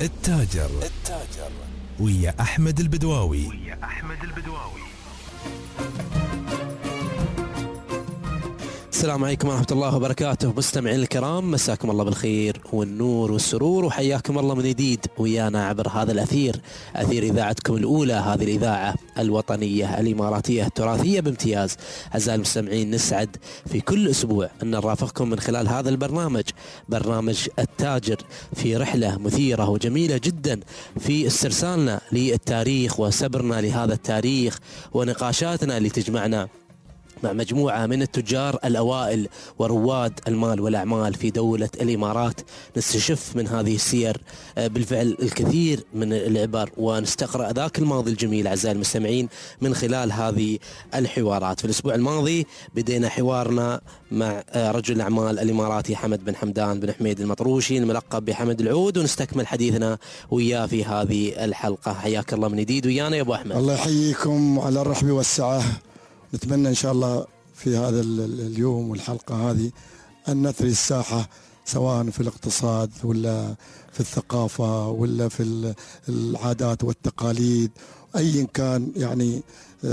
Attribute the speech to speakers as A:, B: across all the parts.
A: التاجر ويا أحمد البدواوي.
B: السلام عليكم ورحمة الله وبركاته. مستمعين الكرام، مساكم الله بالخير والنور والسرور، وحياكم الله من جديد ويانا عبر هذا الأثير، أثير إذاعتكم الأولى، هذه الإذاعة الوطنية الإماراتية التراثية بامتياز. أعزائي المستمعين، نسعد في كل أسبوع أن نرافقكم من خلال هذا البرنامج، برنامج التاجر، في رحلة مثيرة وجميلة جدا في استرسالنا للتاريخ وسبرنا لهذا التاريخ ونقاشاتنا اللي تجمعنا مع مجموعة من التجار الأوائل ورواد المال والأعمال في دولة الإمارات. نستشف من هذه السير بالفعل الكثير من العبر ونستقرأ ذاك الماضي الجميل أعزائي المستمعين من خلال هذه الحوارات. في الأسبوع الماضي بدينا حوارنا مع رجل الأعمال الإماراتي حمد بن حمدان بن حميد المطروشي الملقب بحمد العود، ونستكمل حديثنا وياه في هذه الحلقة. حياك الله من جديد ويانا يا أبو أحمد.
C: الله يحييكم على الرحب والسعة. نتمنى إن شاء الله في هذا اليوم والحلقة هذه أن نثري الساحة، سواء في الاقتصاد ولا في الثقافة ولا في العادات والتقاليد، أي كان يعني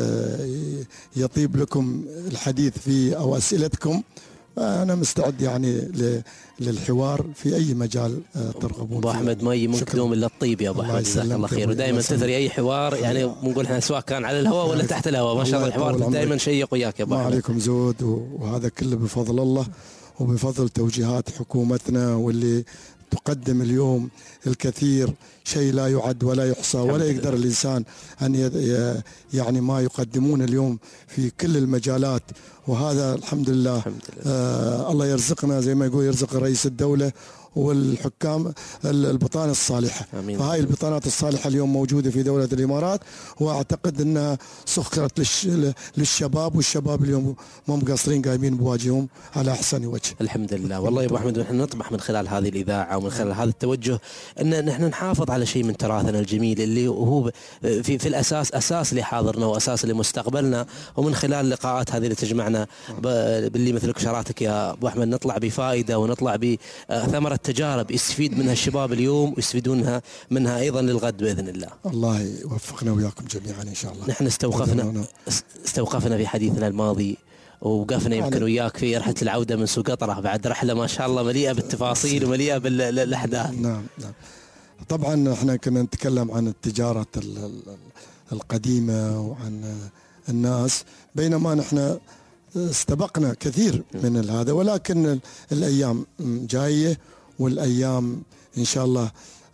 C: يطيب لكم الحديث فيه أو أسئلتكم. أنا مستعد يعني للحوار في أي مجال ترغبون.
B: أبو أحمد ما يمكن دوم إلا الطيب يا أبو أحمد، جزاك الله خير. ودائما تثري أي حوار، يعني بنقول احنا سواء كان على الهواء ولا تحت الهواء، ما شاء الله الحوار دائما شيق وياك يا أبو أحمد.
C: ما عليكم زود، وهذا كله بفضل الله وبفضل توجيهات حكومتنا، واللي تقدم اليوم الكثير، شيء لا يعد ولا يحصى ولا يقدر الإنسان أن يعني ما يقدمون اليوم في كل المجالات. وهذا الحمد لله, الله يرزقنا زي ما يقول يرزق رئيس الدولة والحكام البطانة الصالحة. فهاي البطانات الصالحة اليوم موجودة في دولة الإمارات، وأعتقد أنها سخرت للشباب، والشباب اليوم ما مقصرين قايمين بواجههم على أحسن وجه.
B: الحمد لله. والله يا أبو أحمد، نحن نطمح من خلال هذه الإذاعة ومن خلال هذا التوجه أن نحن نحافظ على شيء من تراثنا الجميل اللي هو في الأساس أساس لحاضرنا وأساس لمستقبلنا. ومن خلال اللقاءات هذه اللي تجمعنا باللي مثل كشراتك يا أبو أحمد نطلع بفائدة ونطلع بثمرة تجارب يستفيد منها الشباب اليوم ويستفيدونها منها أيضا للغد بإذن الله.
C: الله يوفقنا وياكم جميعا إن شاء الله.
B: نحن استوقفنا في حديثنا الماضي، ووقفنا يمكن وياك في رحلة العودة من سوق قطرة، بعد رحلة ما شاء الله مليئة بالتفاصيل ومليئة بالأحداث.
C: نعم. طبعا احنا كنا نتكلم عن التجارة القديمة وعن الناس، بينما نحن استبقنا كثير من هذا، ولكن الأيام جاية، والأيام إن شاء الله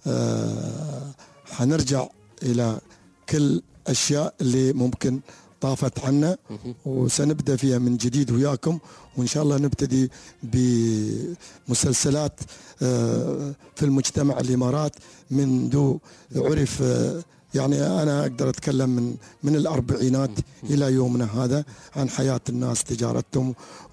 C: حنرجع إلى كل أشياء اللي ممكن طافت عنا، وسنبدأ فيها من جديد وياكم. وإن شاء الله نبتدي بمسلسلات في المجتمع الإمارات منذ عرف، يعني أنا أقدر أتكلم من الأربعينات إلى يومنا هذا عن حياة الناس، تجارتهم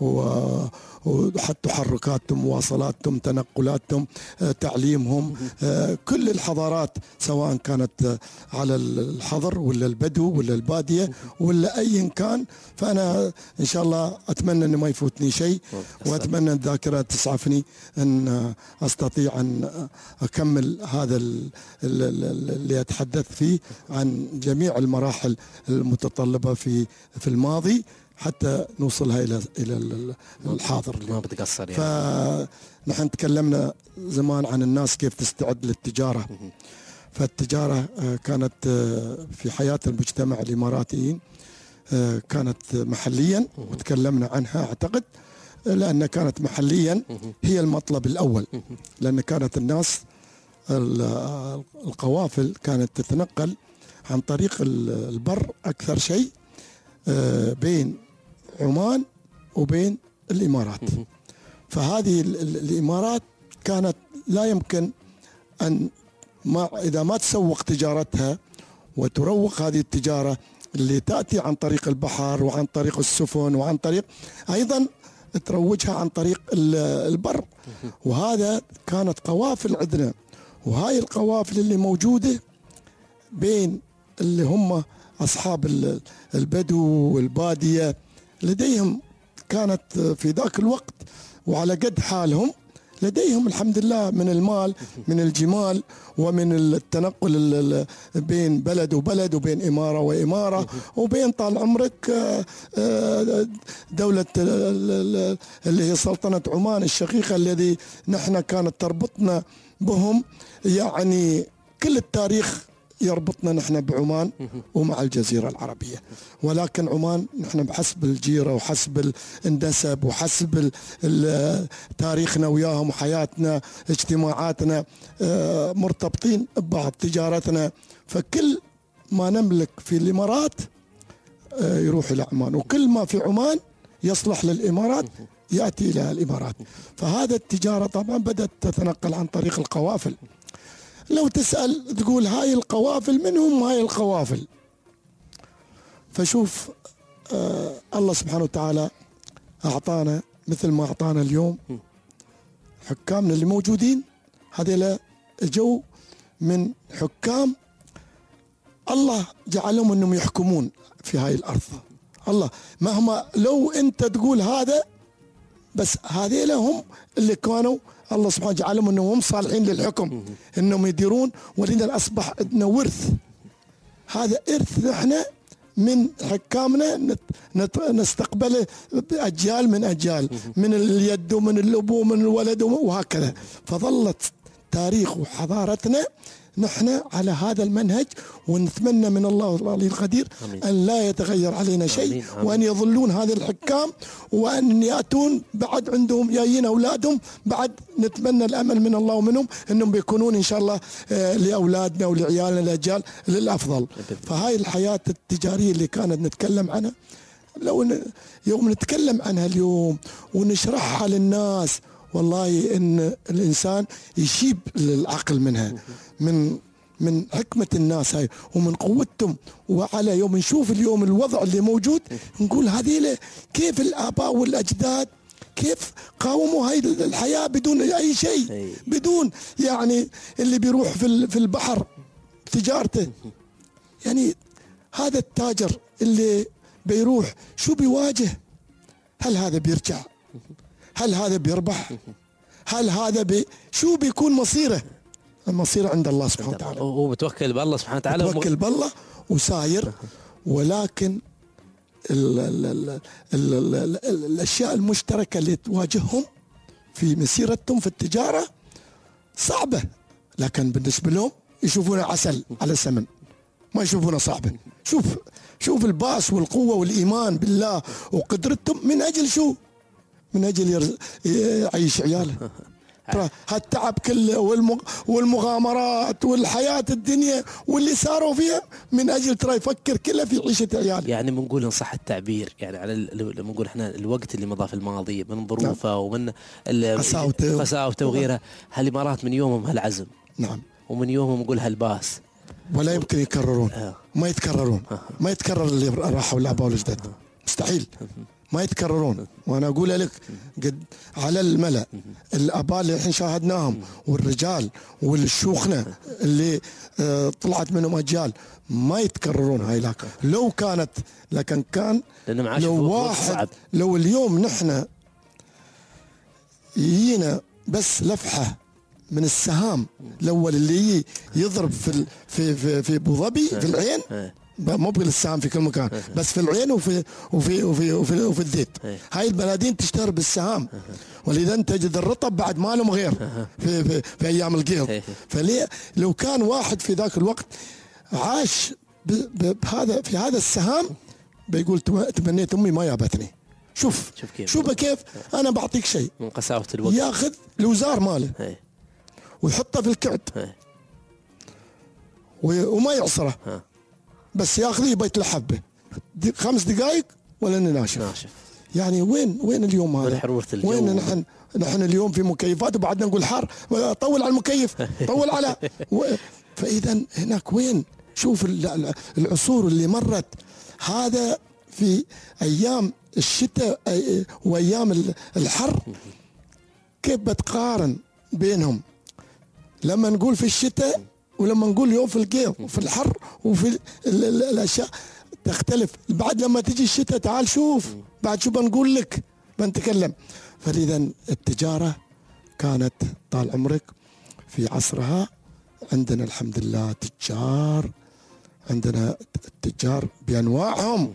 C: وحتى تحركاتهم، مواصلاتهم، تنقلاتهم، تعليمهم، كل الحضارات، سواء كانت على الحضر ولا البدو ولا البادية ولا أي كان. فأنا إن شاء الله أتمنى أن ما يفوتني شيء، وأتمنى الذاكرة تسعفني أن أستطيع أن أكمل هذا اللي أتحدث فيه عن جميع المراحل المتطلبة في الماضي حتى نوصلها إلى الحاضر.
B: ما بتقصر يعني.
C: فنحن تكلمنا زمان عن الناس كيف تستعد للتجارة. فالتجارة كانت في حياة المجتمع الإماراتيين كانت محليا، وتكلمنا عنها أعتقد، لأن كانت محليا هي المطلب الأول، لأن كانت الناس القوافل كانت تتنقل عن طريق البر أكثر شيء بين عمان وبين الإمارات. فهذه الإمارات كانت لا يمكن أن إذا ما تسوق تجارتها وتروق هذه التجارة اللي تأتي عن طريق البحر وعن طريق السفن وعن طريق أيضا تروجها عن طريق البر. وهذا كانت قوافل عندنا، وهاي القوافل اللي موجودة بين اللي هم أصحاب البدو والبادية لديهم كانت في ذاك الوقت وعلى قد حالهم، لديهم الحمد لله من المال، من الجمال، ومن التنقل بين بلد وبلد، وبين إمارة وإمارة، وبين طال عمرك دولة اللي هي سلطنة عمان الشقيقة الذي نحن كانت تربطنا بهم. يعني كل التاريخ يربطنا نحن بعمان ومع الجزيرة العربية، ولكن عمان نحن بحسب الجيرة وحسب النسب وحسب تاريخنا وياهم وحياتنا اجتماعاتنا مرتبطين ببعض، تجارتنا، فكل ما نملك في الإمارات يروح إلى عمان، وكل ما في عمان يصلح للإمارات يأتي إلى الإمارات. فهذا التجارة طبعا بدأت تتنقل عن طريق القوافل. لو تسأل تقول هاي القوافل من هم هاي القوافل؟ فشوف الله سبحانه وتعالى أعطانا مثل ما أعطانا اليوم حكامنا اللي موجودين، هذيلا جو من حكام الله جعلهم أنهم يحكمون في هاي الأرض. الله مهما لو أنت تقول هذا، بس هذيلا هم اللي كانوا الله سبحانه جعلهم انهم هم صالحين للحكم، انهم يديرون، ولذا اصبح عندنا ورث. هذا ارث نحن من حكامنا نستقبله باجيال من اجيال، من اليد ومن الاب ومن الولد وهكذا. فظلت تاريخ وحضارتنا نحن على هذا المنهج، ونتمنى من الله العلي القدير أن لا يتغير علينا شيء، وأن يظلون هذه الحكام، وأن يأتون بعد عندهم جايين أولادهم بعد، نتمنى الأمل من الله ومنهم أنهم بيكونون إن شاء الله لأولادنا ولعيالنا الأجيال للأفضل. فهاي الحياة التجارية اللي كانت نتكلم عنها، لو يوم نتكلم عنها اليوم ونشرحها للناس، والله ان الانسان يشيب العقل منها، من حكمة الناس هاي ومن قوتهم. وعلى يوم نشوف اليوم الوضع اللي موجود، نقول هذيله كيف الآباء والأجداد كيف قاوموا هاي الحياة بدون أي شيء، بدون يعني اللي بيروح في البحر تجارته، يعني هذا التاجر اللي بيروح شو بيواجه؟ هل هذا بيرجع؟ هل هذا بيربح؟ هل هذا شو بيكون مصيره؟ المصير عند الله سبحانه وتعالى،
B: هو متوكل بالله سبحانه وتعالى،
C: متوكل بالله وساير. ولكن الأشياء المشتركة اللي تواجههم في مسيرتهم في التجارة صعبة، لكن بالنسبة لهم يشوفونها عسل على السمن، ما يشوفونها صعبة. شوف الباس والقوة والإيمان بالله وقدرتهم، من أجل شو؟ من أجل يعيش عياله. هالتعب كله والمغامرات والحياة الدنيا واللي صاروا فيها من أجل ترى يفكر كله في عيشة عياله.
B: يعني بنقول إن صح التعبير، يعني على لما نقول إحنا الوقت اللي مضى في الماضي من ظروفه، نعم، ومن قساوته وغيرها، هالإمارات من يومهم هالعزم، نعم، ومن يومهم نقول هالباس،
C: ولا يمكن يكررون، ما يتكررون، ما يتكرر اللي راحوا الآباء والأجداد، مستحيل ما يتكررون. وانا اقول لك قد على الملأ الاباء اللي الحين شاهدناهم والرجال والشيوخنا اللي طلعت منهم اجيال ما يتكررون هاي. لو كانت، لكن كان لو واحد، لو اليوم نحن يجينا بس لفحه من السهام الاول اللي يضرب في ابو ظبي في العين، مو بالسهام في كل مكان، بس في العين وفي الذيت، هاي البلادين تشتهر بالسهام، ولذا تجد الرطب بعد ما لهم غير في ايام القيض. فليه لو كان واحد في ذاك الوقت عاش بهذا في هذا السهام بيقول تمنيت امي ما جابتني. شوف كيف انا بعطيك شيء
B: من قساوة الوقت،
C: ياخذ الوزار ماله ويحطه في الكعب وما يعصره، بس ياخذه يبي يتلحب 5 دقائق ولا ناشف. يعني وين اليوم هذا؟ وين نحن اليوم في مكيفات وبعدنا نقول حار، طول على المكيف، طول على فاذا هناك وين؟ شوف العصور اللي مرت، هذا في ايام الشتاء وايام الحر، كيف بتقارن بينهم؟ لما نقول في الشتاء ولما نقول يوم في القيض وفي الحر وفي الاشياء تختلف. بعد لما تجي الشتاء تعال شوف بعد شو بنقول لك، بنتكلم. فلذا التجارة كانت طال عمرك في عصرها عندنا الحمد لله تجار، عندنا التجار بأنواعهم،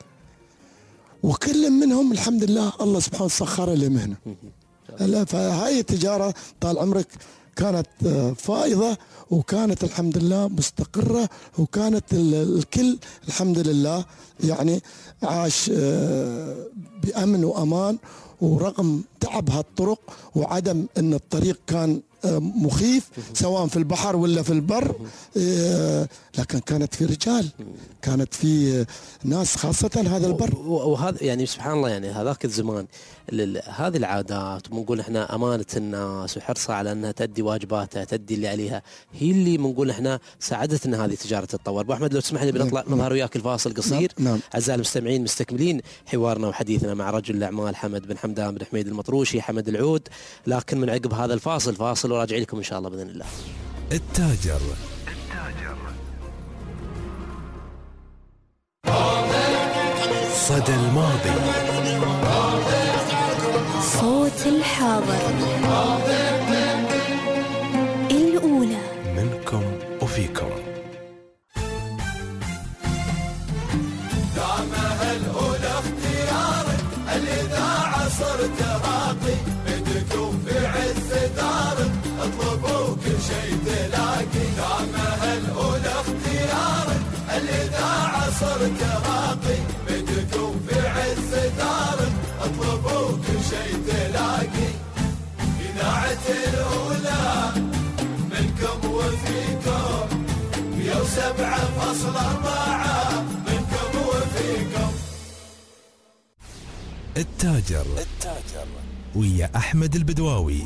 C: وكل منهم الحمد لله الله سبحانه سخر له مهنة. فهاي التجارة طال عمرك كانت فائضة، وكانت الحمد لله مستقرة، وكانت الكل الحمد لله يعني عاش بأمن وأمان، ورغم تعب هالطرق وعدم أن الطريق كان مخيف سواء في البحر ولا في البر، لكن كانت في رجال، كانت في ناس خاصة هذا البر.
B: وهذا يعني سبحان الله، يعني هذاك الزمان هذه العادات، ونقول احنا امانه الناس وحرصها على انها تؤدي واجباتها، تؤدي اللي عليها، هي اللي بنقول احنا ساعدت ان هذه التجاره تتطور. ابو احمد لو تسمح لي بنطلع نظهر وياك الفاصل قصير.
C: نعم.
B: اعزائي المستمعين مستكملين حوارنا وحديثنا مع رجل الاعمال حمد بن حمدان بن حميد المطروشي، حمد العود، لكن من عقب هذا الفاصل فاصل وراجع لكم ان شاء الله باذن الله.
A: التاجر صدى الماضي،
D: صوت الحاضر، الأولى
A: منكم وفيكم.
E: دعمها الأولى اختيارك، الإذاعة صرت راقي، بدكم في عز دارك، اطلبوا كل شيء تلاقي. دعمها الأولى اختيارك، الإذاعة صرت راقي، بدكم في عز دارك، اطلبوا كل شيء تلاقي. إذاعة الأولى منكم وفيكم، 107.4 منكم وفيكم.
A: التاجر ويا أحمد البدواوي.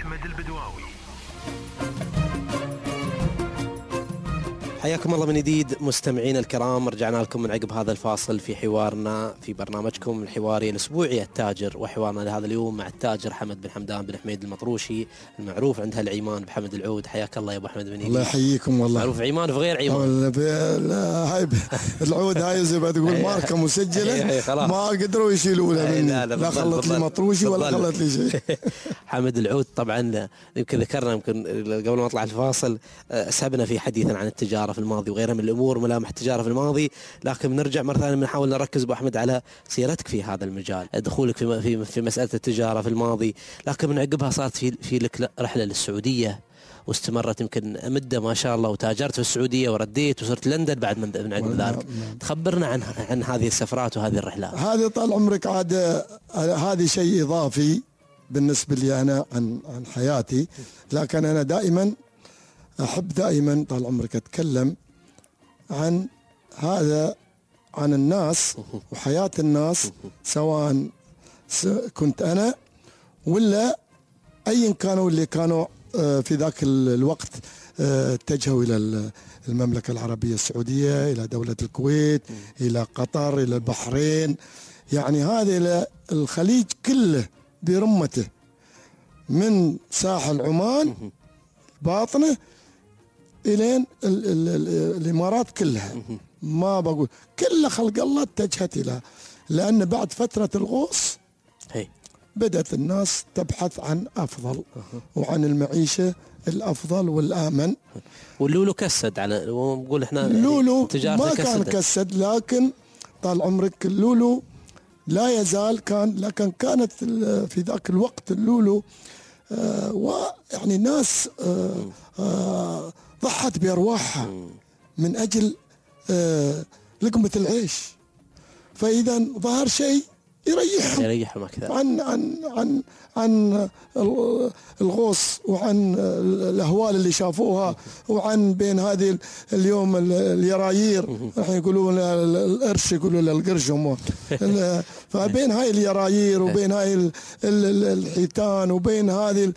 B: حياكم الله من جديد مستمعين الكرام، رجعنا لكم من عقب هذا الفاصل في حوارنا في برنامجكم الحواري الأسبوعي التاجر، وحوارنا لهذا اليوم مع التاجر حمد بن حمدان بن حميد المطروشي، المعروف عند هالعيمان بحمد العود. حياك الله يا ابو احمد بن
C: الله يحييكم والله.
B: معروف عيمان في غير عيمان.
C: هاي العود هاي زي ما تقول ماركه مسجله، ما قدروا يشيلوها مني، لا خلط لي مطروشي ولا خلط لي شيء.
B: حمد العود طبعا يمكن ذكرنا، يمكن قبل ما نطلع الفاصل سبنا في حديثا عن التجاره في الماضي وغيرها من الامور، ملامح التجاره في الماضي، لكن بنرجع مره ثانيه بنحاول نركز ابو احمد على سيرتك في هذا المجال، دخولك في مساله التجاره في الماضي، لكن من عقبها صارت في لك رحله للسعوديه، واستمرت يمكن مده ما شاء الله، وتاجرت في السعوديه ورديت وصرت لندن بعد من عقب ذلك. تخبرنا عن هذه السفرات وهذه الرحلات.
C: هذه طال عمرك عاد هذه شيء اضافي بالنسبه لي انا عن حياتي، لكن انا دائما احب دائما طال عمرك اتكلم عن هذا، عن الناس وحياه الناس، سواء كنت انا ولا ايا كانوا اللي كانوا في ذاك الوقت اتجهوا الى المملكه العربيه السعوديه، الى دوله الكويت، الى قطر، الى البحرين، يعني هذا الخليج كله برمته، من ساحل عمان باطنه الين الامارات كلها، ما بقول كل خلق الله اتجهت الى، لان بعد فتره الغوص بدأت الناس تبحث عن أفضل وعن المعيشة الأفضل والآمن.
B: واللولو كسد، على نقول احنا
C: اللولو ما كان كسد، لكن طال عمرك اللولو لا يزال لكن كانت في ذاك الوقت اللولو ويعني ناس ضحت بأرواحها من أجل لقمة العيش، فإذا ظهر شيء يريحهم
B: أكثر
C: عن الغوص، وعن الأهوال اللي شافوها، وعن بين هذه اليوم اليرايير، الحين يقولون القرش، يقولوا للقرش هم، فبين هاي اليرايير وبين هاي الحيتان وبين هذه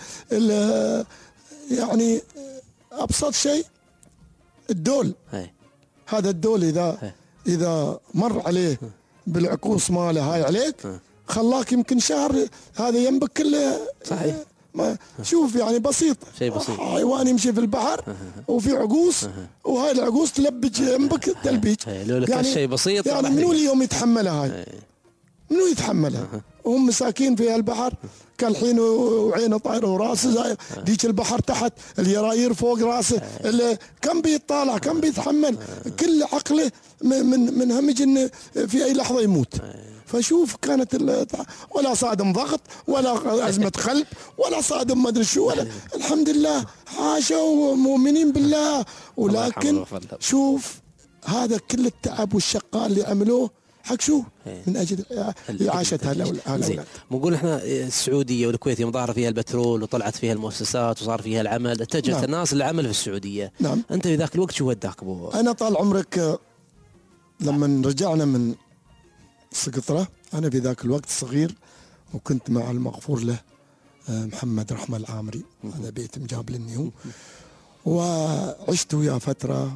C: يعني أبسط شيء الدول. هذا الدول إذا مر عليه بالعكوس ماله هاي عليك، خلاك يمكن شهر هذا ينبك كله.
B: صحيح.
C: ما شوف يعني بسيط،
B: شيء بسيط،
C: حيوان يمشي في البحر وفي عقوس، وهاي العقوس تلبج ينبك تلبيج،
B: يعني شيء بسيط،
C: يعني منو اليوم يتحملها هاي؟ منو يتحملها؟ وهم مساكين في البحر كالحين وعينه طايره وراسه زاير، ديك البحر تحت، اليراير فوق راسه، كم بيطالع كم بيتحمل، كل عقله من همج انه في اي لحظه يموت. فشوف كانت ولا صادم ضغط ولا ازمه قلب ولا صادم ما ادري شو ولا، الحمد لله عاشوا مؤمنين بالله. ولكن شوف هذا كل التعب والشقاء اللي عملوه حق شو؟ من اجل اعاشه هؤلاء.
B: نقول احنا السعوديه والكويت يوم ظهر فيها البترول وطلعت فيها المؤسسات وصار فيها العمل، اتجهت
C: نعم.
B: الناس للعمل في السعوديه.
C: نعم.
B: انت في ذاك الوقت شو وداك ابو؟
C: انا طال عمرك لما رجعنا من سقطرة، انا في ذاك الوقت صغير وكنت مع المغفور له محمد رحمه العامري، هذا بيت مجاب لني هو، وعشت وياه فتره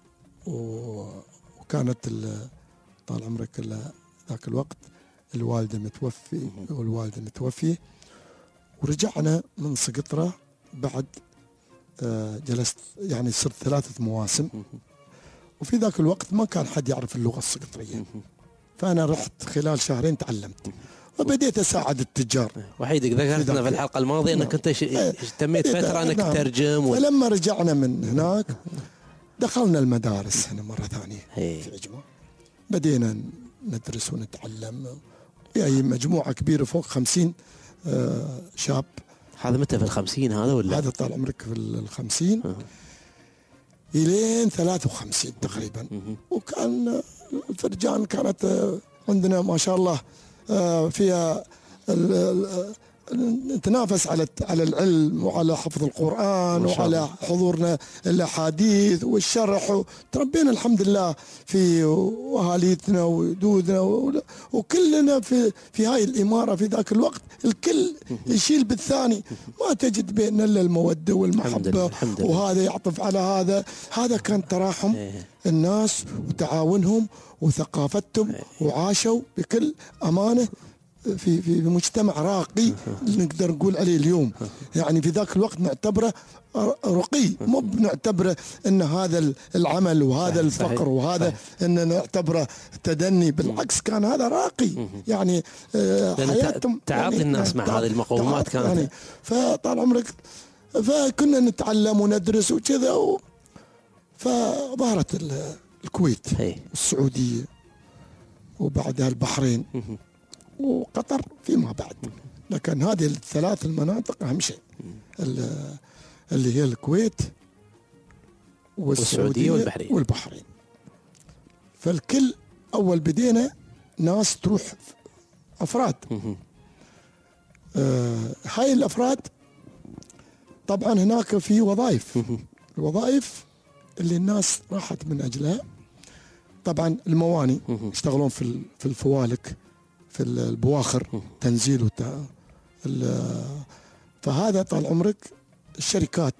C: وكانت طال عمرك ذاك الوقت الوالده متوفي والوالده متوفيه، ورجعنا من سقطرة بعد جلست يعني صرت 3 مواسم، وفي ذاك الوقت ما كان حد يعرف اللغه السقطريه، فانا رحت خلال 2 شهر تعلمت وبديت اساعد التجار.
B: وحيد ذكرتنا في الحلقه الماضيه انك كنت اهتميت فتره انك تترجم
C: فلما رجعنا من هناك دخلنا المدارس هنا مره ثانيه في عجمه، بدينا ندرس ونتعلم، يعني مجموعه كبيره فوق 50 شاب.
B: هذا متى في ال50 هذا ولا؟
C: هذا طال عمرك في ال50 الين 53 تقريبا. وكان الفرجان كانت عندنا ما شاء الله فيها نتنافس على العلم وعلى حفظ القرآن وعلى حضورنا الأحاديث والشرح، تربينا الحمد لله في أهاليتنا ودودنا وكلنا في هاي الإمارة في ذاك الوقت الكل يشيل بالثاني، ما تجد بيننا إلا المودة والمحبة، وهذا يعطف على هذا كان تراحم الناس وتعاونهم وثقافتهم، وعاشوا بكل أمانة في مجتمع راقي نقدر نقول عليه اليوم. يعني في ذاك الوقت نعتبره رقي، مو بنعتبره ان هذا العمل وهذا الفقر وهذا ان نعتبره تدني، بالعكس كان هذا راقي. يعني حياتهم
B: تعاطي الناس مع هذه المقومات كانت
C: يعني. فطال عمرك فكنا نتعلم وندرس وكذا فظهرت الكويت والسعوديه وبعدها البحرين وقطر فيما بعد، لكن هذه ال3 المناطق أهم شيء اللي هي الكويت والسعودية والبحرين. فالكل أول بدينا ناس تروح أفراد، هاي الأفراد طبعا هناك في وظائف، الوظائف اللي الناس راحت من أجلها طبعا المواني يشتغلون في الفوالك، في البواخر تنزيل فهذا طال عمرك الشركات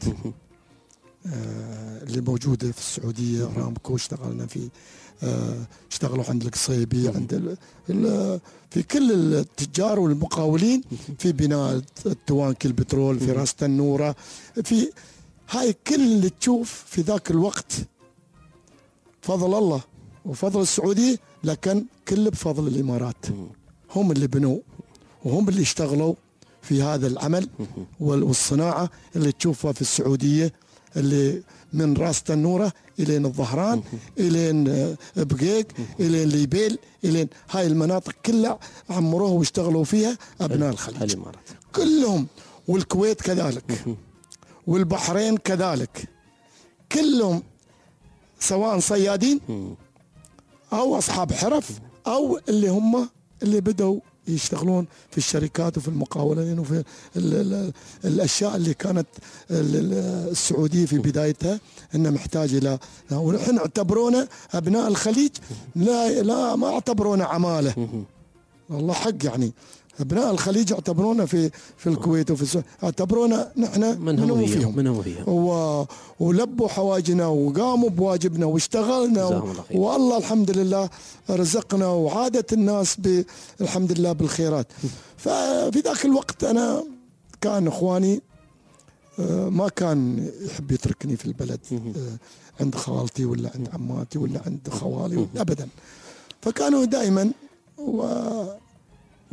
C: اللي موجودة في السعودية، رامكو اشتغلنا في اشتغلوا عند القصيبي، عند في كل التجار والمقاولين في بناء التوانكي البترول، في راس تنورة، في هاي كل اللي تشوف في ذاك الوقت فضل الله وفضل السعودية، لكن كله بفضل الإمارات. هم اللي بنوا وهم اللي اشتغلوا في هذا العمل والصناعة اللي تشوفها في السعودية، اللي من راس تنورة إلين الظهران إلين بقيق إلين ليبيل إلين هاي المناطق كلها عمروها واشتغلوا فيها أبناء الخليج كلهم، والكويت كذلك والبحرين كذلك، كلهم سواء صيادين أو أصحاب حرف أو اللي هم اللي بدأوا يشتغلون في الشركات وفي المقاولين وفي الأشياء اللي كانت السعودية في بدايتها إنها محتاجة إلى، ونحن اعتبرونا أبناء الخليج، لا ما اعتبرونا عمالة، والله حق يعني أبناء الخليج اعتبرونا في الكويت وفي السعودية اعتبرونا نحن منهم فيهم ولبوا حواجنا وقاموا بواجبنا واشتغلنا والله الحمد لله رزقنا وعادت الناس الحمد لله بالخيرات. ففي ذاك الوقت أنا كان إخواني ما كان يحب يتركني في البلد عند خالتي ولا عند عماتي ولا عند خوالي أبدا، فكانوا دائما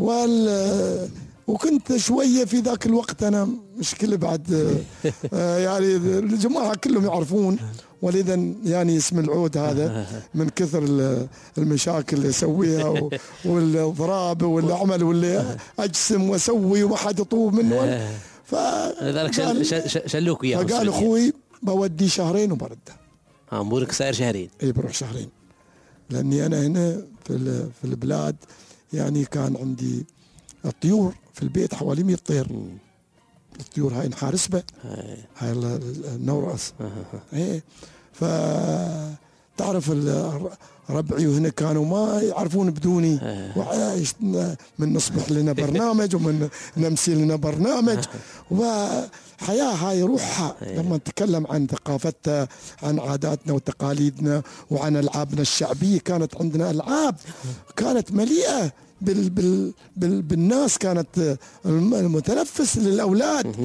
C: وكنت شويه في ذاك الوقت انا مشكله بعد يعني الجماعه كلهم يعرفون، ولذا يعني اسم العود هذا من كثر المشاكل اللي اسويها والاضراب والعمل واللي اجسم واسوي وما حد يطوب منه.
B: لذلك شلوك وياه.
C: فقال اخوي بودي شهرين وبرده.
B: امورك ساير شهرين.
C: اي بروح شهرين، لاني انا هنا في البلاد يعني كان عندي الطيور في البيت حوالي 100 طير. الطيور هاي نحارسبها، هاي النورس. ايه فتعرف ربعي وهنا كانوا ما يعرفون بدوني، من نصبح لنا برنامج ومن نمثل لنا برنامج، وحياة هاي روحها. لما نتكلم عن ثقافتها، عن عاداتنا وتقاليدنا وعن ألعابنا الشعبية، كانت عندنا ألعاب كانت مليئة بالناس، كانت المتنفس للأولاد.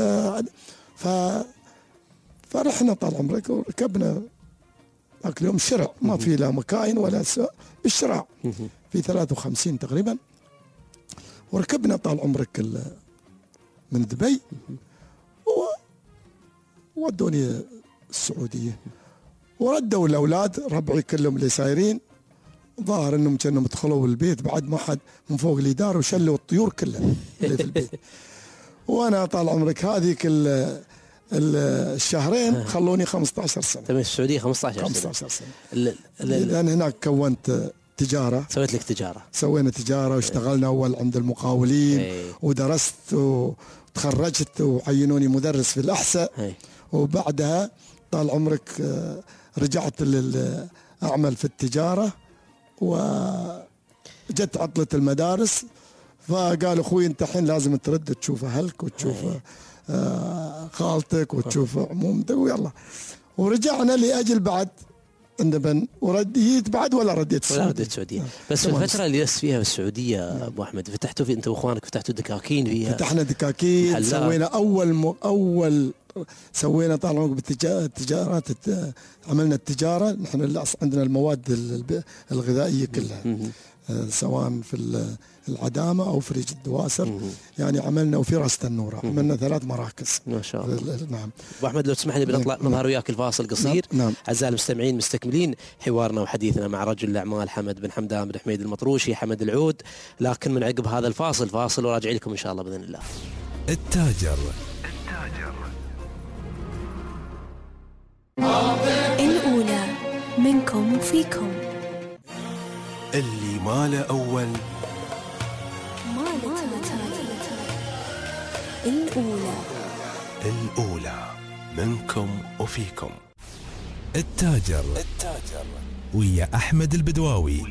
C: فرحنا طال عمرك وركبنا ذاك اليوم شرع، ما في لا مكاين ولا بالشرع في 53 تقريبا، وركبنا طال عمرك من دبي وودوني السعودية، وردوا الأولاد ربعي كلهم اللي سايرين، ظاهر انهم كانوا دخلوا البيت بعد ما حد من فوق الإدارة وشلوا الطيور كلها اللي في البيت. وانا طال عمرك هذيك الشهرين خلوني 15 سنة.
B: تمام. السعودية 15
C: سنة. لأن هناك كونت تجارة.
B: سويت لك تجارة.
C: سوينا تجارة واشتغلنا أول عند المقاولين ودرست وتخرجت وعينوني مدرس في الأحساء. وبعدها طال عمرك رجعت أعمل في التجارة، وجت عطلة المدارس، فقال أخوي أنت الحين لازم ترد تشوف أهلك وتشوف خالتك وتشوف عمومتك ويلا. ورجعنا لأجل بعد النبن، ورديت بعد ولا رديت
B: السعودية. بس في الفترة اللي جلست فيها في السعودية أبو أحمد، فتحتوا في أنت وأخوانك فتحتوا دكاكين فيها؟
C: فتحنا دكاكين، سوينا أول سوينا طال عمرك بالتجارات، عملنا التجارة. نحن عندنا المواد الغذائية كلها، سواء في العدامة أو فريج الدواسر، يعني عملنا، وفي راس النورة عملنا 3 مراكز
B: ما شاء الله.
C: نعم.
B: أبو أحمد لو تسمح لي بنطلع نظهر وياك الفاصل قصير.
C: نعم.
B: أعزائي المستمعين مستكملين حوارنا وحديثنا مع رجل الأعمال حمد بن حمدان بن حميد المطروشي، حمد العود، لكن من عقب هذا فاصل وراجع لكم إن شاء الله بإذن الله.
A: التاجر
D: الأولى منكم وفيكم.
A: اللي ما له أول الأولى منكم وفيكم. التاجر ويا أحمد البدواوي.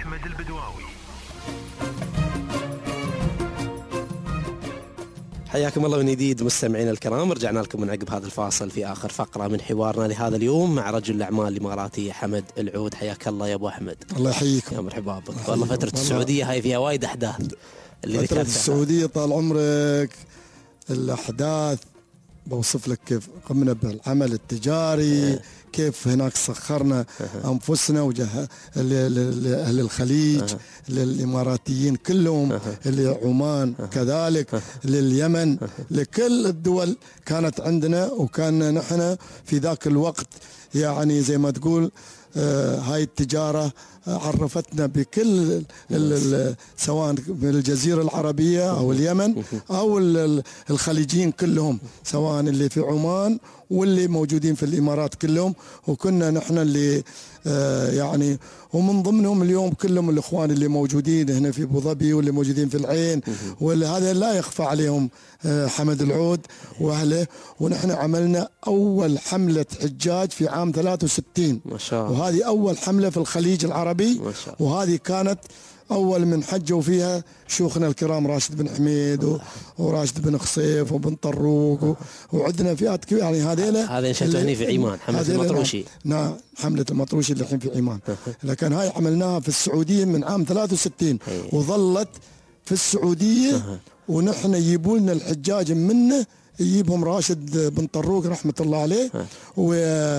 B: حياكم الله من جديد مستمعينا الكرام، رجعنا لكم من عقب هذا الفاصل في آخر فقرة من حوارنا لهذا اليوم مع رجل الأعمال الإماراتي حمد العود. حياك الله يا أبو أحمد.
C: الله يحييك.
B: يا مرحبا بك. والله فترة السعودية هاي فيها وايد أحداث.
C: فترة السعودية طال عمرك الأحداث بوصف لك كيف قمنا بالعمل التجاري، كيف هناك سخرنا أنفسنا وجه أهل الخليج، للإماراتيين كلهم، لعمان كذلك، لليمن، لكل الدول كانت عندنا. وكان نحن في ذاك الوقت يعني زي ما تقول هاي التجارة عرفتنا بكل سواء بالجزيرة العربية أو اليمن أو الخليجيين كلهم، سواء اللي في عمان واللي موجودين في الإمارات كلهم. وكنا نحن اللي يعني ومن ضمنهم اليوم كلهم الإخوان اللي موجودين هنا في أبو ظبي واللي موجودين في العين، وهذا لا يخفى عليهم حمد العود وأهله. ونحن عملنا أول حملة حجاج في عام 63
B: ما شاء الله،
C: وهذه أول حملة في الخليج العربي، وهذه كانت أول من حجوا فيها شيوخنا الكرام راشد بن حميد وراشد بن خصيف وبن طروق وعندنا فئات كبيرة يعني.
B: هذا نشأتوا هنا في عمان، حملة المطروشي.
C: نعم حملة المطروشي اللي الحين في عمان، لكن هاي عملناها في السعودية من عام 63 وظلت في السعودية. ونحن يجيبوا لنا الحجاج منه، يجيبهم راشد بن طروق رحمة الله عليه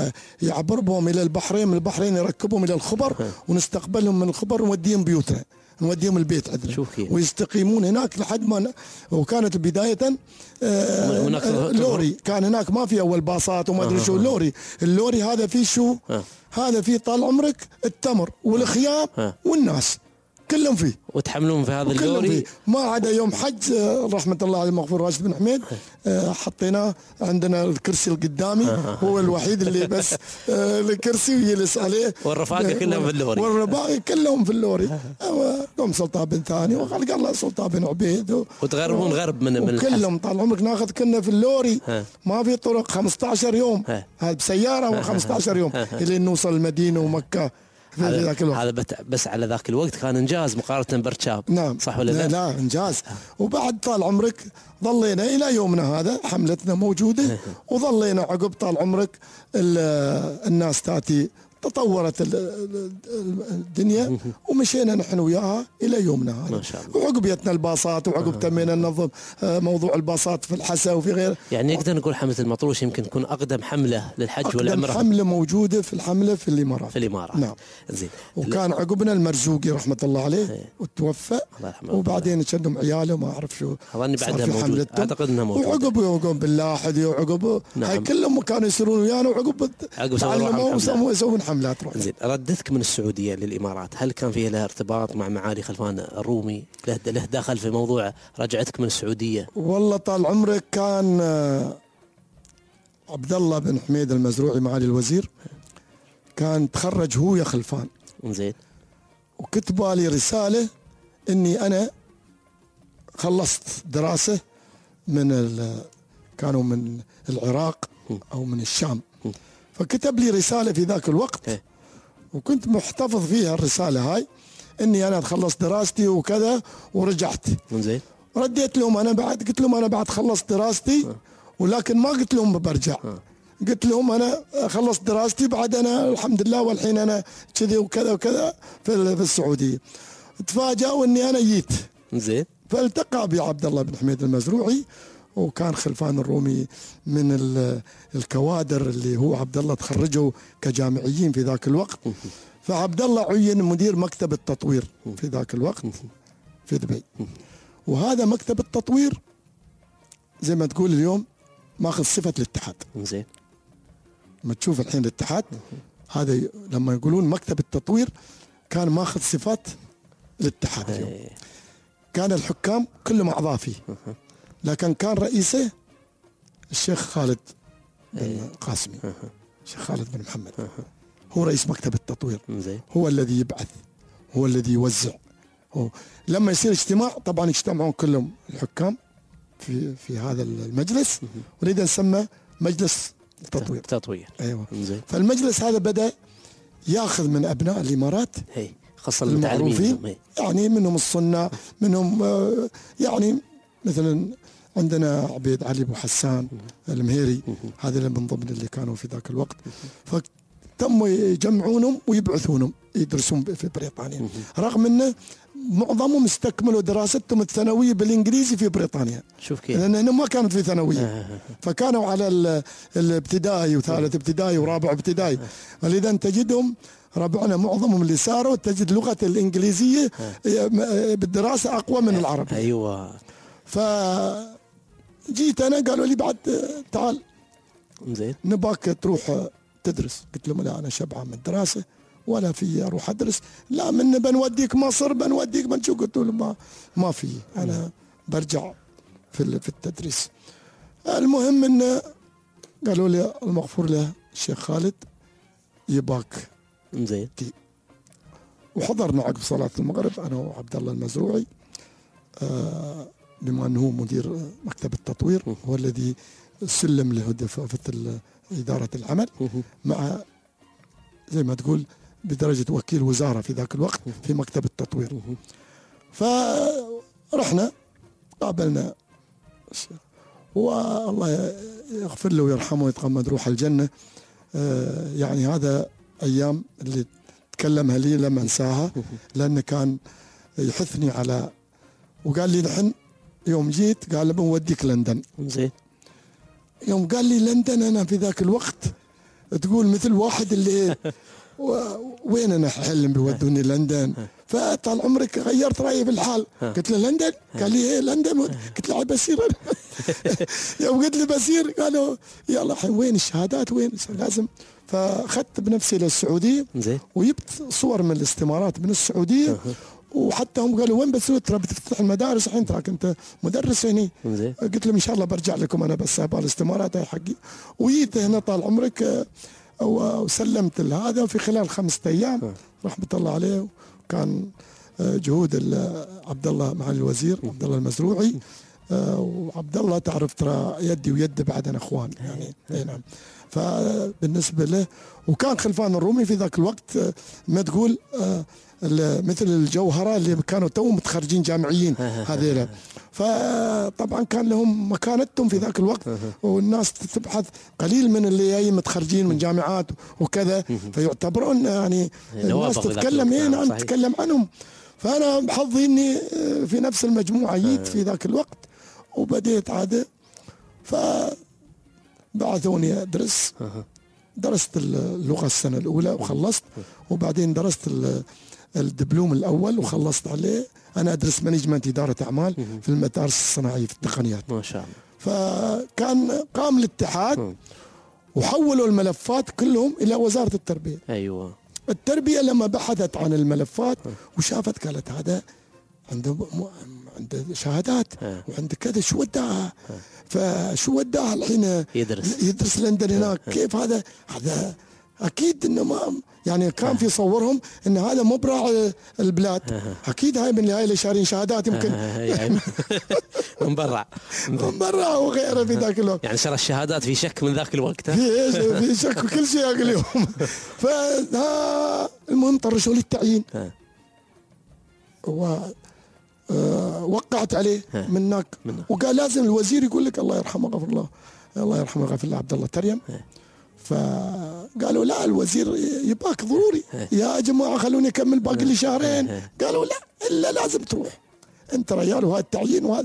C: ويعبر بهم إلى البحرين، من البحرين يركبهم إلى الخبر ونستقبلهم من الخبر ونوديهم بيوتنا. نوديهم البيت عندنا
B: شوف كيف.
C: ويستقيمون هناك لحد ما وكانت بداية
B: هناك
C: لوري كان هناك ما في أول باصات وما أدري شو اللوري هذا فيه شو هذا فيه طال عمرك التمر والخيار والناس كلهم فيه
B: وتحملون في هذا اللوري.
C: ما عدا يوم حج رحمة الله عليه المغفور راشد بن حميد حطيناه عندنا الكرسي القدامي هو الوحيد اللي بس الكرسي ويجلس عليه
B: والرفاقة كلهم في اللوري.
C: والرفاقة كلهم في اللوري قوم سلطان بن ثاني وخلق الله سلطان بن عبيد
B: وتغربون غرب من
C: كلهم طال عمرك ناخذ كنا في اللوري ما في طرق 15 يوم هذا بسيارة 15 يوم إلى نوصل المدينة ومكة.
B: هذا بس على ذاك الوقت كان انجاز مقارنه برشاب.
C: نعم
B: صح ولا لا؟
C: لا انجاز. وبعد طال عمرك ظلينا الى يومنا هذا حملتنا موجوده وظلينا عقب طال عمرك الناس تاتي تطورت الدنيا ومشينا نحن وياها الى يومنا هذا.
B: ما شاء الله.
C: وعقب جتنا الباصات وعقب تمينا ننظم موضوع الباصات في الحسا وفي غيره.
B: يعني نقدر نقول حمله المطروش يمكن تكون اقدم حمله للحج والعمره.
C: اقدم حمله موجوده في الحمله في الامارات. نعم.
B: زين.
C: وكان عقبنا المرزوقي رحمه الله عليه وتوفى وبعدين شدهم عياله ما اعرف شو
B: اظن بعدها موجود اعتقد انها موجوده.
C: وعقب باللاحد وعقب هاي كلهم كانوا يصيرون ويانا وعقب تعلموا وسووا حملات.
B: زين. ردتك من السعوديه للامارات هل كان فيها لها ارتباط مع معالي خلفان الرومي له دخل في موضوع رجعتك من السعوديه؟
C: والله طال عمرك كان عبد الله بن حميد المزروعي معالي الوزير كان تخرج هو يا خلفان.
B: زين.
C: وكتب لي رساله اني انا خلصت دراسه كانوا من العراق او من الشام فكتب لي رساله في ذاك الوقت وكنت محتفظ فيها الرساله هاي اني انا خلصت دراستي وكذا ورجعت.
B: زين.
C: رديت لهم قلت لهم انا بعد خلصت دراستي ولكن ما قلت لهم برجع. قلت لهم انا خلصت دراستي بعد انا الحمد لله والحين انا كذي وكذا وكذا في السعوديه. تفاجئوا اني انا جيت.
B: زين.
C: فالتقى بعبد الله بن حميد المزروعي وكان خلفان الرومي من الكوادر اللي هو عبد الله تخرجوا كجامعيين في ذاك الوقت. فعبد الله عين مدير مكتب التطوير في ذاك الوقت في دبي. وهذا مكتب التطوير زي ما تقول اليوم ماخذ صفة الاتحاد.
B: زين.
C: ما تشوف الحين الاتحاد هذا لما يقولون مكتب التطوير كان ماخذ صفات الاتحاد اليوم. كان الحكام كلهم أعضاء فيه لكن كان رئيسه الشيخ خالد بن قاسمي الشيخ خالد بن محمد هو رئيس مكتب التطوير. هو الذي يبعث هو الذي يوزع. لما يصير اجتماع طبعا يجتمعون كلهم الحكام في هذا المجلس ولذا نسمى مجلس التطوير.
B: ايوه.
C: فالمجلس هذا بدأ ياخذ من ابناء الامارات
B: خاصة
C: المعروفين يعني منهم الصناع منهم يعني مثلا عندنا عبيد علي ابو حسان المهيري هذا اللي من ضمن اللي كانوا في ذاك الوقت. فتموا يجمعونهم ويبعثونهم يدرسون في بريطانيا رغم انه معظمهم استكملوا دراستهم الثانويه بالانجليزي في بريطانيا.
B: شوف كيف.
C: لانه ما كانت في ثانويه فكانوا على الابتدائي وثالث ابتدائي ورابع ابتدائي. ولذا تجدهم ربعنا معظمهم اللي صاروا تجد لغه الانجليزيه بالدراسه اقوى من العربيه.
B: ايوه.
C: فجيت انا قالوا لي بعد تعال
B: زين
C: نباك تروح تدرس. قلت لهم لا انا شبعان من الدراسه ولا في اروح ادرس. لا من بنوديك مصر بنوديك بنشوف. قلت لهم ما في انا برجع في التدريس. المهم انه قالوا لي المغفور له الشيخ خالد يباك.
B: زين.
C: وحضرنا عقب صلاه المغرب انا وعبد الله المزروعي بما انه هو مدير مكتب التطوير هو الذي سلم له دفعه اداره العمل مع زي ما تقول بدرجه وكيل وزاره في ذاك الوقت في مكتب التطوير. فرحنا قابلنا والله يغفر له ويرحمه ويتغمد روح الجنه. يعني هذا ايام اللي تكلمها لي لما انساها لانه كان يحثني على وقال لي نحن يوم جيت قال بنوديك لندن.
B: زين.
C: يوم قال لي لندن انا في ذاك الوقت تقول مثل واحد اللي وين انا حلم بيودوني لندن، فطال عمرك غيرت رايي بالحال. قلت له لندن؟ قال لي ايه لندن. قلت له عاد بسير يوم قلت له بسير قالوا يلا الحين وين الشهادات وين لازم. فاخذت بنفسي للسعوديه وجبت صور من الاستمارات من السعوديه، وحتى هم قالوا وين بسوي ترى بتفتح المدارس الحين ترى كنت مدرس هني. قلت لهم ان شاء الله برجع لكم انا بس ابغى الاستمارات هاي حقي. وجيت هنا طال عمرك وسلمت هذا في خلال 5 أيام رحمه الله عليه. وكان جهود عبد الله معالي الوزير عبد الله المزروعي، وعبد الله تعرف ترى يدي ويده بعدنا اخوان يعني. اي نعم. فبالنسبه له وكان خلفان الرومي في ذاك الوقت ما تقول مثل الجوهره اللي كانوا تو متخرجين جامعيين هذيلا، فطبعا كان لهم مكانتهم في ذاك الوقت، والناس تبحث قليل من اللي جاي متخرجين من جامعات وكذا، فيعتبرون يعني الناس تتكلم نعم تتكلم عنهم. فانا بحظي اني في نفس المجموعه جيت في ذاك الوقت وبديت عاده. فبعثوني ادرس، درست اللغه السنه الاولى وخلصت، وبعدين درست الدبلوم الاول وخلصت عليه. انا ادرس مانجمنت اداره اعمال في المدارس الصناعيه في التقنيات
B: ما شاء الله.
C: فكان قام الاتحاد وحولوا الملفات كلهم الى وزاره التربيه.
B: ايوه.
C: التربيه لما بحثت عن الملفات وشافت قالت هذا عنده شهادات وعنده كذا، شو وداها؟ فشو وداها الحين يدرس لندن هناك؟ كيف هذا اكيد انه ما يعني كان في صورهم ان هذا مو براعي البلاد، اكيد هاي من هاي اللي شارين شهادات يمكن
B: من برا
C: وغيره في ذاك الوقت.
B: يعني شرى الشهادات في شك من ذاك الوقت.
C: في شك وكل شيء ذاك اليوم. المهم طرشوا لي التعيين ووقعت عليه من هناك، وقال لازم الوزير يقول لك الله يرحمه غفر الله، الله يرحمه غفر الله عبد الله تريم. فقالوا لا الوزير يباك ضروري. يا جماعه خلوني اكمل باقي لي شهرين. قالوا لا الا لازم تروح انت ريال وهذا التعيين وهذا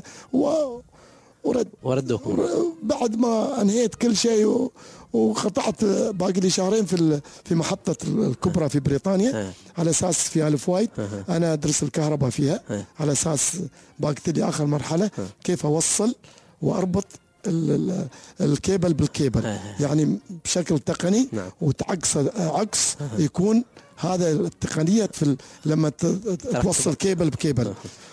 B: وردوكم
C: بعد ما انهيت كل شيء وقطعت باقي لي شهرين في محطه الكبرى في بريطانيا على اساس في الف وايد انا ادرس الكهرباء فيها، على اساس باقي لي اخر مرحله كيف اوصل واربط الكيبل بالكيبل يعني بشكل تقني وتعكس عكس يكون هذا التقنية في لما توصل كيبل بكيبل.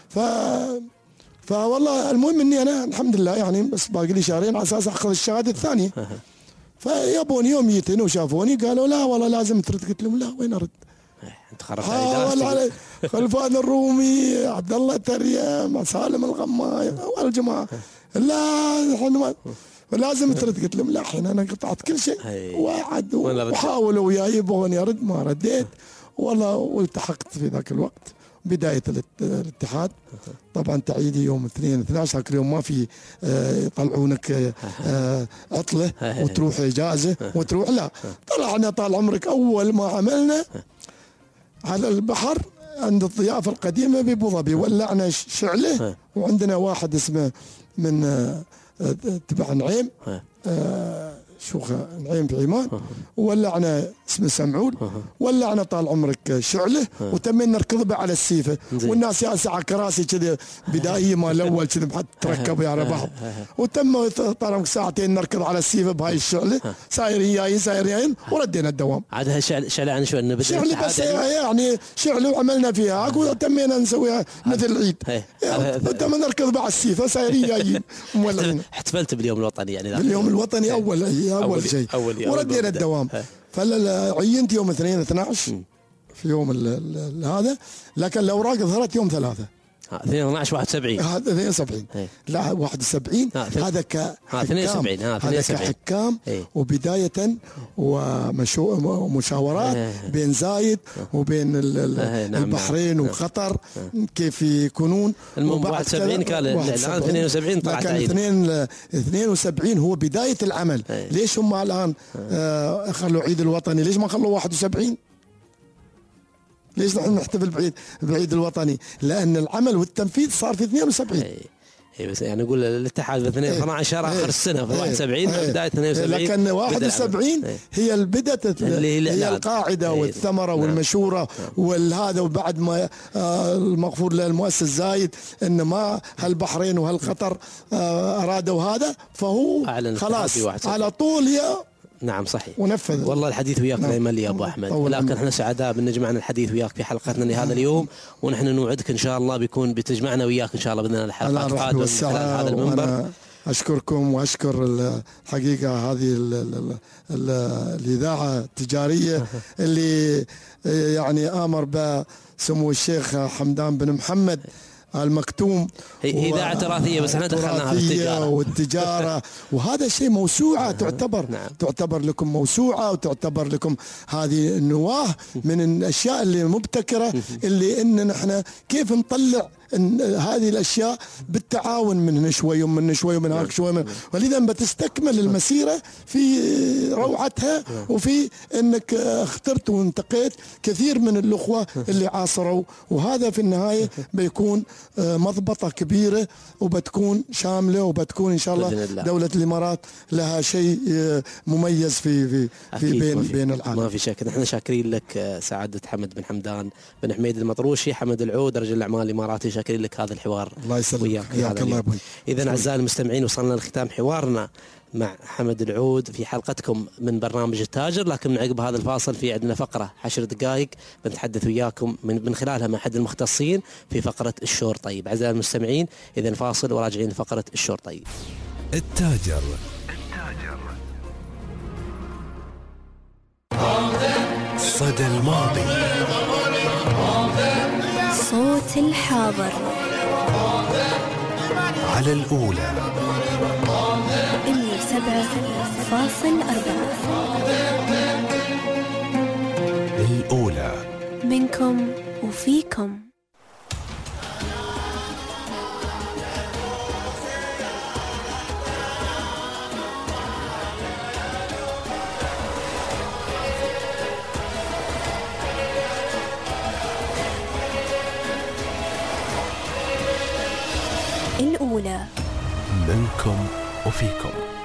C: فوالله المهم اني انا الحمد لله يعني بس باقي لي شهرين على اساس اخذ الشهاده الثانيه. فيبون يوم جيت هنا وشافوني قالوا لا والله لازم ترد. قلت لهم لا وين ارد؟
B: انت خرجت على
C: خلفان الرومي عبد الله تريم سالم الغماي والجماعه لا احنا لازم ترد. قلت لهم لا الحين انا قطعت كل شيء وعد وحاولوا وياي يبغوني ارد ما رديت والله. والتحقت في ذاك الوقت بدايه الاتحاد. طبعا تعييدي يوم 2/12 هاك اليوم ما في يطلعونك عطله وتروح اجازه وتروح لا. طلعنا طال عمرك اول ما عملنا على البحر عند الضيافه القديمه بابو ظبي ولعنا شعله، وعندنا واحد اسمه من تبع نعيم شوخ نعيم في عمان وولعنا اسمه سمعول ولعنا طال عمرك شعله وتمينا نركض على السيفه والناس جالسه على كراسي كذا بدائيه مال الاول كذا حتى تركبوا على بعض وتم طال عمرك ساعتين نركض على السيفه بهاي الشعله سايرين جايين وردينا الدوام.
B: عادها شعله عن شو انه بدنا
C: شعله بس يعني شعله وعملنا فيها وتمينا نسويها مثل العيد وتم نركض على السيفه سايرين جايين مولعين.
B: احتفلت باليوم الوطني يعني
C: اليوم الوطني اول شيء وردينا الدوام. فعينت يوم 2/12 في يوم هذا، لكن الاوراق ظهرت يوم 3
B: 12 71
C: هذا 72 لا 71 هذا كحكام وبداية ومشاورات بين زايد وبين البحرين وقطر كيف يكونون.
B: المهم 71 كان الان 72 طلعت عيد.
C: 72 هو بداية العمل. ليش هم الان خلوا عيد الوطني؟ ليش ما خلوا 71؟ ليش نحن نحتفل بعيد الوطني؟ لأن العمل والتنفيذ صار في 72.
B: بس يعني نقول الاتحاد ب 12 اخر السنه في 71 بدايه 72
C: لكن 71 هي البدت هي القاعده والثمره والمشوره والهذا. وبعد ما المغفور له المؤسس زايد ان ما هالبحرين وهالقطر ارادوا هذا، فهو خلاص على طول هي.
B: نعم صحيح
C: ونفذ.
B: والله الحديث وياك لا يمل يا ابو احمد، ولكن احنا سعداء بان جمعنا الحديث وياك في حلقتنا لهذا اليوم، ونحن نوعدك ان شاء الله بتجمعنا وياك ان شاء الله باذن الله الحلقات القادمه خلال هذا المنبر.
C: أشكركم وأشكر الحقيقة هذه الإذاعة التجارية اللي يعني آمر بسمو الشيخ حمدان بن محمد المكتوم.
B: هي إذاعة تراثية بس احنا دخلناها في التجارة
C: والتجارة وهذا شيء موسوعة تعتبر. نعم. تعتبر لكم موسوعة وتعتبر لكم هذه النواة من الأشياء اللي مبتكرة اللي إن نحن كيف نطلع هذه الأشياء بالتعاون من هنا شوي ومن هنا شوي ومن هناك شوي ولذا بتستكمل المسيرة في روعتها وفي أنك اخترت وانتقيت كثير من الأخوة اللي عاصروا، وهذا في النهاية بيكون مضبطة كبيرة وبتكون شاملة وبتكون إن شاء الله دولة الإمارات لها شيء مميز في بين العالم.
B: ما في شك. نحن شاكرين لك سعادة حمد بن حمدان بن حميد المطروشي حمد العود رجل الأعمال الإماراتي، شاكرين لك هذا الحوار.
C: الله يسلمك. حياك الله ابوي.
B: إذن أعزائي المستمعين وصلنا لختام حوارنا مع حمد العود في حلقتكم من برنامج التاجر، لكن من عقب هذا الفاصل في عندنا فقرة 10 دقائق بنتحدث وياكم من خلالها مع أحد المختصين في فقرة الشور طيب. أعزائي المستمعين إذن فاصل وراجعين لفقرة الشور طيب.
A: التاجر صدى الماضي،
D: صوت الحاضر
A: على الأولى
D: 107.4
A: الأولى
D: منكم وفيكم. الأولى
A: منكم وفيكم.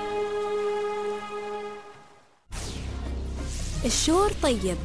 D: الشور طيب.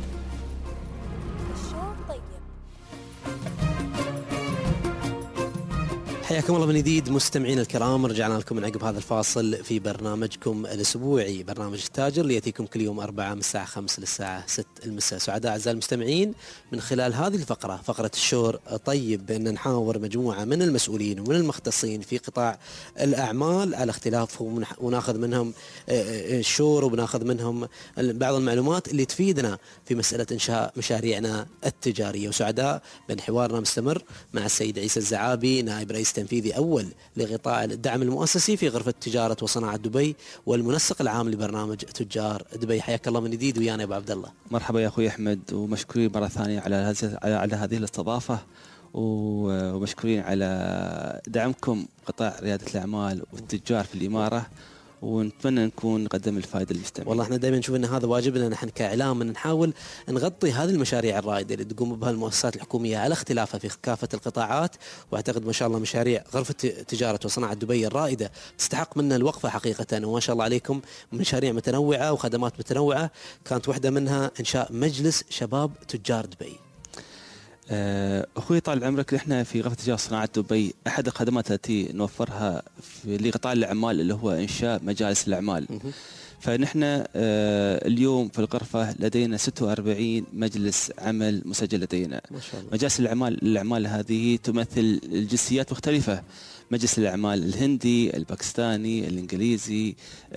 B: حياكم الله من جديد مستمعين الكرام، رجعنا لكم من عقب هذا الفاصل في برنامجكم الأسبوعي برنامج التاجر اللي يأتيكم كل يوم 4 من الساعة 5 للساعة 6 المساء. سعداء أعزائي المستمعين من خلال هذه الفقرة فقرة الشور طيب بأن نحاور مجموعة من المسؤولين ومن المختصين في قطاع الأعمال على اختلافهم وناخذ منهم الشور وبناخذ منهم بعض المعلومات اللي تفيدنا في مسألة إنشاء مشاريعنا التجارية. وسعداء بأن حوارنا مستمر مع السيد عيسى الزعابي نائب رئيس تنفيذي أول لقطاع الدعم المؤسسي في غرفة تجارة وصناعة دبي والمنسق العام لبرنامج تجار دبي. حياك الله من جديد ويانا أبو عبد الله.
F: مرحبا يا أخوي أحمد، ومشكورين مرة ثانية على هذه الاستضافة، ومشكورين على دعمكم قطاع ريادة الأعمال والتجار في الإمارة، ونتمنى نكون نقدم الفائدة للمستمعين.
B: والله احنا دائما نشوف ان هذا واجبنا نحن كاعلام، ان نحاول نغطي هذه المشاريع الرائده اللي تقوم بها المؤسسات الحكوميه على اختلافها في كافه القطاعات. واعتقد ما شاء الله مشاريع غرفه تجاره وصناعه دبي الرائده تستحق منا الوقفه حقيقه، وما شاء الله عليكم مشاريع متنوعه وخدمات متنوعه، كانت واحده منها انشاء مجلس شباب تجار دبي.
F: أخوي طال عمرك، نحن في غرفة تجارة صناعة دبي أحد الخدمات التي نوفرها لقطاع الأعمال اللي هو إنشاء مجالس الأعمال. فنحن اليوم في الغرفة لدينا 46 مجلس عمل مسجل لدينا. ما شاء الله. مجالس الأعمال هذه تمثل الجنسيات مختلفة، مجلس الأعمال الهندي، الباكستاني، الإنجليزي،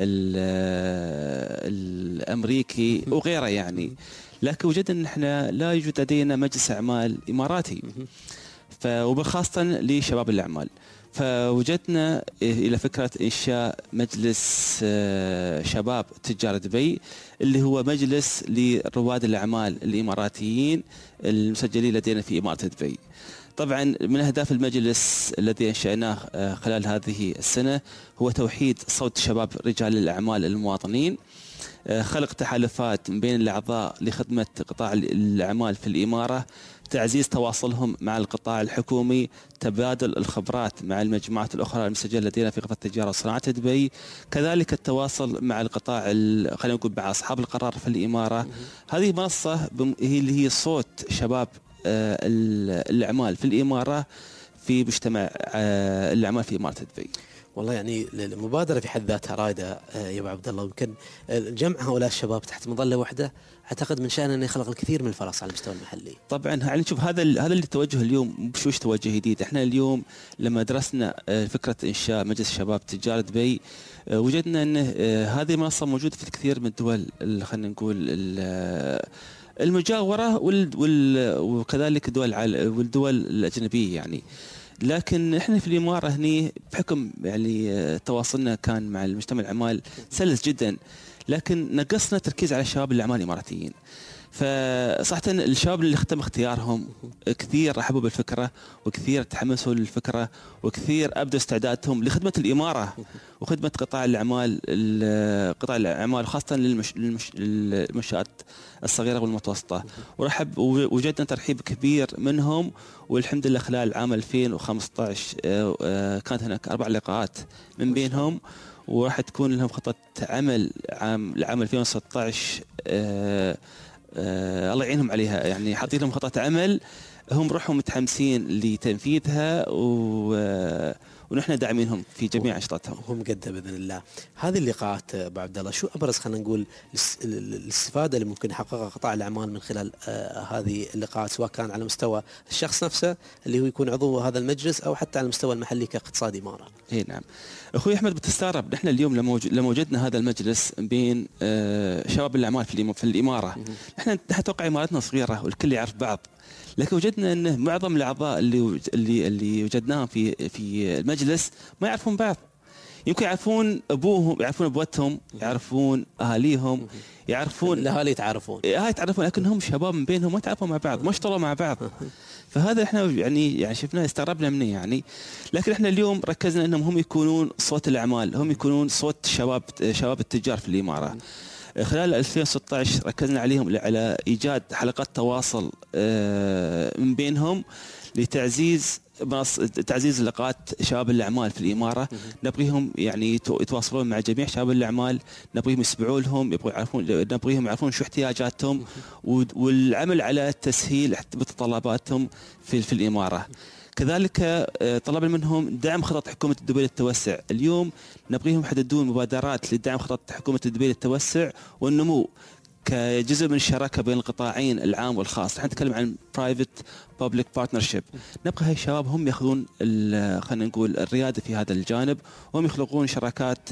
F: الأمريكي وغيره يعني. لكن وجدنا ان احنا لا يوجد لدينا مجلس اعمال اماراتي، وبخاصه لشباب الاعمال. فوجدنا الى فكره انشاء مجلس شباب تجار دبي، اللي هو مجلس لرواد الاعمال الاماراتيين المسجلين لدينا في اماره دبي. طبعا من اهداف المجلس الذي انشأناه خلال هذه السنه هو توحيد صوت شباب رجال الاعمال المواطنين، خلق تحالفات بين الأعضاء لخدمة قطاع الأعمال في الإمارة، تعزيز تواصلهم مع القطاع الحكومي، تبادل الخبرات مع المجموعات الأخرى المسجلة لدينا في قطاع التجارة وصناعة دبي، كذلك التواصل مع القطاع خلينا نقول مع أصحاب القرار في الإمارة. هذه منصة هي صوت شباب الأعمال في الإمارة في مجتمع الأعمال في إمارة دبي.
B: والله يعني المبادرة في حد ذاتها رائدة يا أبو عبد الله، يمكن جمع هؤلاء الشباب تحت مظلة واحدة أعتقد من شأنه أن يخلق الكثير من الفرص على المستوى المحلي.
F: طبعا يعني شوف هذا اللي توجه اليوم مش توجه جديد. احنا اليوم لما درسنا فكرة إنشاء مجلس شباب تجار دبي وجدنا أن هذه المنصة موجودة في الكثير من الدول خلينا نقول المجاورة وكذلك والدول الأجنبية يعني. لكن احنا في الإمارة هني بحكم يعني تواصلنا كان مع المجتمع الأعمال سلس جدا، لكن نقصنا تركيز على الشباب الأعمال الإماراتيين. فصحة الشباب اللي تم اختيارهم كثير رحبوا بالفكرة وكثير تحمسوا للفكرة وكثير أبدوا استعدادهم لخدمة الإمارة وخدمة قطاع الأعمال خاصة للمنشآت الصغيرة والمتوسطة. وجدنا ترحيب كبير منهم، والحمد لله خلال عام 2015 كانت هناك 4 لقاءات من بينهم، وراح تكون لهم خطة عمل لعام 2016 الله يعينهم عليها. يعني حاطين لهم خطة عمل هم روحهم متحمسين لتنفيذها ونحن داعمينهم في جميع أنشطتهم.
B: هم قد بإذن الله. هذه اللقاءات أبو عبد الله شو أبرز خلينا نقول الاستفادة اللي ممكن يحققها قطاع الأعمال من خلال هذه اللقاءات، سواء كان على مستوى الشخص نفسه اللي هو يكون عضو هذا المجلس أو حتى على المستوى المحلي كاقتصاد إمارة؟
F: إيه نعم أخوي أحمد، بتستغرب نحن اليوم لما وجدنا هذا المجلس بين شباب الأعمال في الإمارة. نحن توقع إمارتنا صغيرة والكل يعرف بعض، لكن وجدنا أن معظم الأعضاء اللي وجدناهم في المجلس ما يعرفون بعض. يمكن يعرفون أبوهم، يعرفون أبوتهم، يعرفون أهاليهم، يعرفون
B: الأهالي يتعرفون،
F: لكن هم شباب من بينهم ما تعرفوا مع بعض، ما اشتغلوا مع بعض. فهذا احنا يعني شفناه استغربنا منه يعني. لكن احنا اليوم ركزنا انهم هم يكونون صوت الأعمال، هم يكونون صوت شباب التجار في الإمارة. خلال 2016 ركزنا عليهم على إيجاد حلقات تواصل من بينهم لتعزيز لقاءات شباب الأعمال في الإمارة. نبغيهم يعني يتواصلون مع جميع شباب الأعمال، نبغيهم يسمعوا لهم، نبغيهم يعرفون شو احتياجاتهم والعمل على تسهيل متطلباتهم في الإمارة. كذلك طلبنا منهم دعم خطط حكومة دبي للتوسع. اليوم نبغيهم يحددون مبادرات لدعم خطط حكومة دبي للتوسع والنمو كجزء من الشراكة بين القطاعين العام والخاص. نحن نتكلم عن private public partnership. نبغى هاي الشباب هم ياخذون خلينا نقول الريادة في هذا الجانب، وهم يخلقون شراكات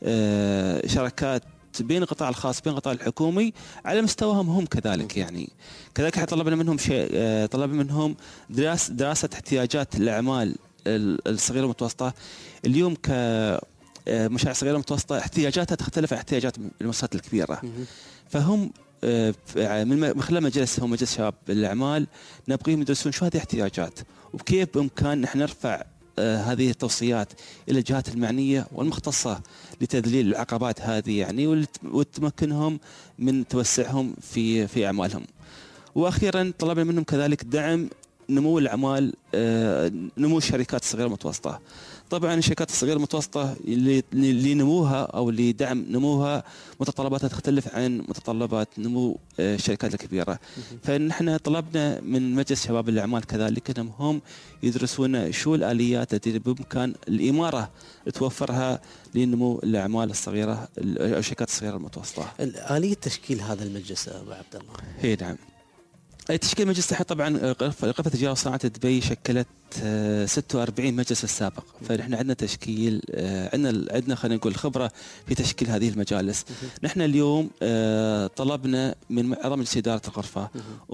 F: بين القطاع الخاص بين القطاع الحكومي على مستواهم هم كذلك. يعني كذلك طلبنا منهم طلبنا منهم دراسة احتياجات الأعمال الصغيرة والمتوسطة. اليوم كمشاريع صغيرة ومتوسطة احتياجاتها تختلف عن احتياجات المؤسسات الكبيرة. فهم من خلال مجلسهم مجلس شباب الأعمال نبغيهم يدرسون شو هذه الاحتياجات وكيف بإمكان نحن نرفع هذه التوصيات إلى الجهات المعنية والمختصة لتذليل العقبات هذه يعني وتمكنهم من توسعهم في أعمالهم. وأخيرا طلبنا منهم كذلك دعم نمو الأعمال، نمو الشركات الصغيرة والمتوسطة. طبعا الشركات الصغيرة والمتوسطة اللي نموها أو اللي دعم نموها متطلباتها تختلف عن متطلبات نمو الشركات الكبيرة. فنحن طلبنا من مجلس شباب الأعمال كذلك أنهم هم يدرسون شو الآليات التي بإمكان الإمارة توفرها لنمو الأعمال الصغيرة أو الشركات الصغيرة المتوسطة.
B: آلية تشكيل هذا المجلس أبو عبد الله؟
F: هي نعم. تشكيل مجلس طبعا غرفة التجارة وصناعة دبي شكلت 46 مجلس السابق، فنحن عندنا تشكيل، عندنا خلينا نقول خبرة في تشكيل هذه المجالس. نحن اليوم طلبنا من أعضاء مجلس إدارة الغرفة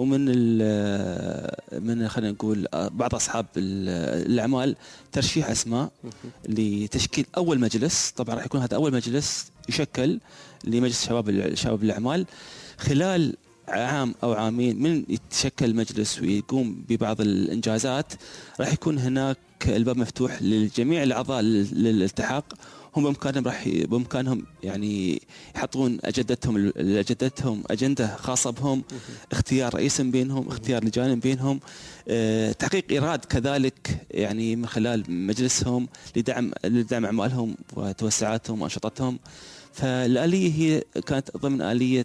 F: من خلينا نقول بعض أصحاب الأعمال ترشيح أسماء لتشكيل أول مجلس. طبعا راح يكون هذا أول مجلس يشكل لمجلس شباب الأعمال. خلال عام أو عامين من يتشكل مجلس ويقوم ببعض الإنجازات راح يكون هناك الباب مفتوح لجميع الأعضاء للالتحاق. هم بإمكانهم يعني يحطون أجندتهم أجندة خاصة بهم، اختيار رئيس بينهم، اختيار لجان بينهم، تحقيق إيراد كذلك يعني من خلال مجلسهم لدعم أعمالهم وتوسعاتهم وأنشطتهم. فالآلية هي كانت ضمن آلية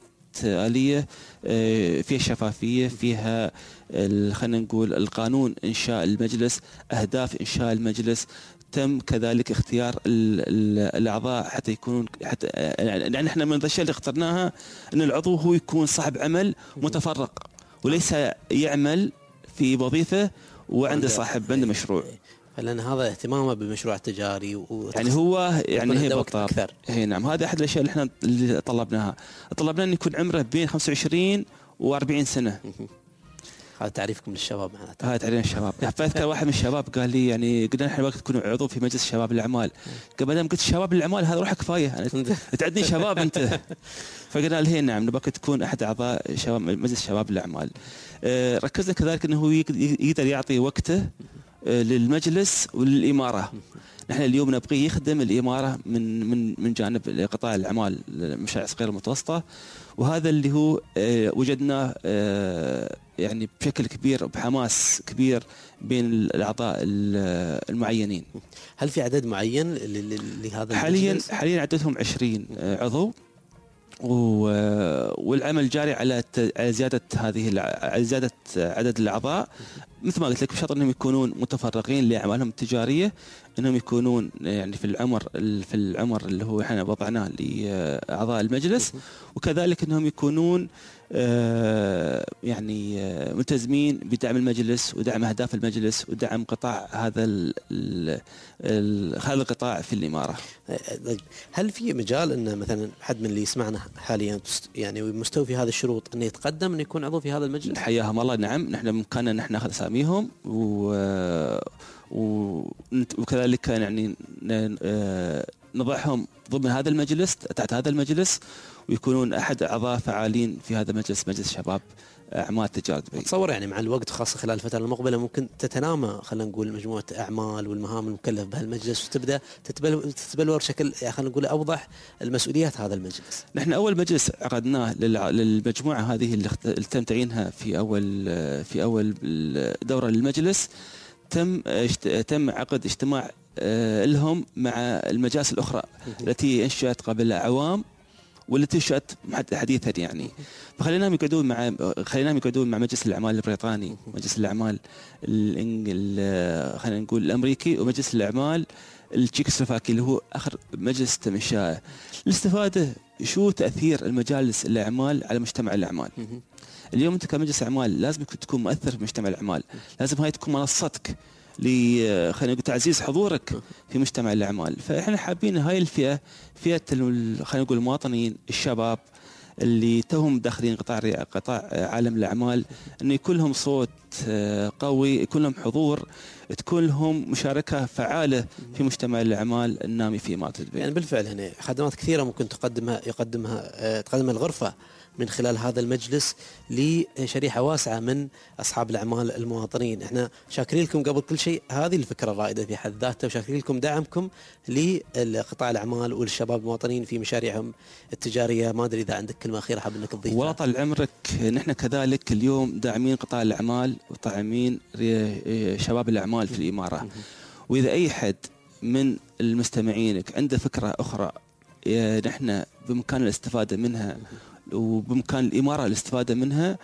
F: فيها شفافية، فيها خلينا نقول القانون إنشاء المجلس، أهداف إنشاء المجلس، تم كذلك اختيار الأعضاء حتى يكونون يعني احنا من الأشياء اللي اخترناها أن العضو هو يكون صاحب عمل متفرق وليس يعمل في وظيفة وعنده عنده مشروع.
B: لأن هذا اهتمامه بالمشروع التجاري
F: يعني هو يعني هي
B: بالضبط أكثر.
F: هي نعم، هذا أحد الأشياء اللي احنا اللي طلبنا أن يكون عمره بين 25 و40 سنة.
B: هذا تعريفكم للشباب معناته.
F: هذا تعريف الشباب. فأذكر واحد من الشباب قال لي يعني قلنا احنا وقت تكون عضو في مجلس شباب الأعمال، قبل ما قلت شباب الأعمال هذا روحك كفاية يعني تعدني شباب أنت. فقلنا له نعم نبغاك تكون أحد أعضاء شباب مجلس شباب الأعمال. ركزنا كذلك أنه يقدر يعطي وقته للمجلس وللإمارة. نحن اليوم نبغي يخدم الإمارة من جانب قطاع الأعمال المشاريع الصغيرة المتوسطة، وهذا اللي هو وجدناه يعني بشكل كبير وبحماس كبير بين الأعضاء المعينين.
B: هل في عدد معين لهذا المجلس؟
F: حاليا عددهم 20 عضو، والعمل جاري على زيادة زيادة عدد الأعضاء. مثل ما قلت لك بشرط أنهم يكونون متفرغين لأعمالهم التجارية، أنهم يكونون يعني في العمر اللي هو احنا وضعناه لأعضاء المجلس، وكذلك أنهم يكونون يعني ملتزمين بدعم المجلس ودعم أهداف المجلس ودعم قطاع هذا القطاع في الإمارة.
B: هل في مجال أن مثلا حد من اللي يسمعنا حاليا يعني مستوفي هذه الشروط أنه يتقدم أن يكون عضو في هذا المجلس؟
F: حياهم الله نعم، نحن بإمكاننا نحن ناخذ أساميهم وكذلك يعني نضعهم ضمن هذا المجلس تحت هذا المجلس، ويكونون أحد أعضاء فعالين في هذا المجلس، مجلس شباب أعمال تجارة دبي.
B: أتصور يعني مع الوقت خاصة خلال الفترة المقبلة ممكن تتنامى خلينا نقول مجموعة أعمال والمهام المكلف بها المجلس، وتبدأ تتبلور بشكل خلينا نقول أوضح المسؤوليات هذا المجلس.
F: نحن أول مجلس عقدناه للمجموعة هذه اللي تم تعيينها في أول دورة للمجلس، تم عقد اجتماع لهم مع المجالس الأخرى التي انشأت قبل أعوام والتي انشأت حديثا يعني. فخليناهم يقعدون مع مجلس الأعمال البريطاني، مجلس الأعمال خلينا نقول الأمريكي، ومجلس الأعمال التشيكوسلوفاكي اللي هو آخر مجلس تم إنشاؤه، للاستفادة شو تأثير المجالس الأعمال على مجتمع الأعمال. اليوم أنت كمجلس أعمال لازم تكون مؤثر في مجتمع الأعمال، لازم هاي تكون منصتك خلينا نقول تعزيز حضورك في مجتمع الأعمال. فإحنا حابين هاي الفئة خلينا نقول المواطنين الشباب اللي توهم داخلين قطاع عالم الأعمال، إنه يكون لهم صوت قوي، يكون لهم حضور، تكون لهم مشاركة فعالة في مجتمع الأعمال النامي في إمارة دبي.
B: يعني بالفعل هنا خدمات كثيرة ممكن تقدمها الغرفة من خلال هذا المجلس لشريحة واسعة من أصحاب الأعمال المواطنين. احنا شاكرين لكم قبل كل شيء هذه الفكرة الرائدة في حد ذاتها، وشاكرين لكم دعمكم لقطاع الأعمال والشباب المواطنين في مشاريعهم التجارية. ما أدري إذا عندك كلمة أخيرة حاب أنك تضيفها.
F: والله طال عمرك، نحن كذلك اليوم داعمين قطاع الأعمال وداعمين شباب الأعمال في الإمارة، وإذا أي حد من المستمعينك عنده فكرة أخرى نحن بإمكان الاستفادة منها وبإمكان الإمارة الاستفادة منها،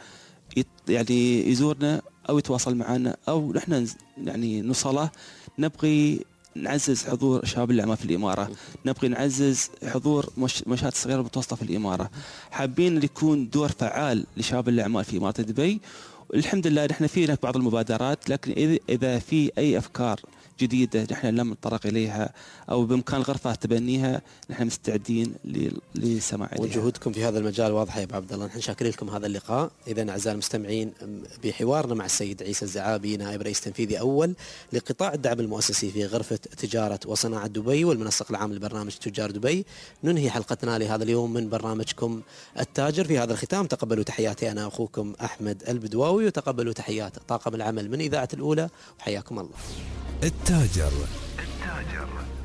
F: يعني يزورنا أو يتواصل معنا أو نحن يعني نوصله. نبغي نعزز حضور شباب الأعمال في الإمارة، نبغي نعزز حضور منشآت صغيرة ومتوسطة في الإمارة، حابين يكون دور فعال لشباب الأعمال في إمارة دبي. الحمد لله نحن في هناك بعض المبادرات، لكن إذا في أي أفكار جديدة نحن لم نتطرق إليها أو بإمكان الغرفة تبنيها، نحن مستعدين لسماع إليها.
B: وجهودكم في هذا المجال واضحة يا أبو عبد الله. نحن شاكرين لكم هذا اللقاء. إذا أعزائي المستمعين، بحوارنا مع السيد عيسى الزعابي نائب رئيس تنفيذي أول لقطاع الدعم المؤسسي في غرفة تجارة وصناعة دبي والمنسق العام لبرنامج تجار دبي، ننهي حلقتنا لهذا اليوم من برنامجكم التاجر. في هذا الختام تقبلوا تحياتي أنا أخوكم أحمد البدواوي، وتقبلوا تحيات طاقم العمل من إذاعة الأولى، وحياكم الله.
A: التاجر